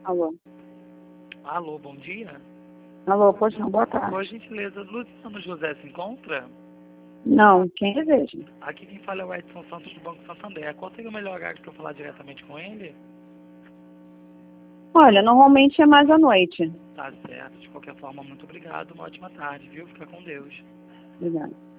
Alô? Alô, bom dia. Alô, pois não, boa tarde. Por gentileza, Luciano José se encontra? Não, quem deseja? Aqui quem fala é o Edson Santos do Banco Santander. Qual seria o melhor horário para eu falar diretamente com ele? Olha, normalmente é mais à noite. Tá certo. De qualquer forma, muito obrigado. Uma ótima tarde, viu? Fica com Deus. Obrigada.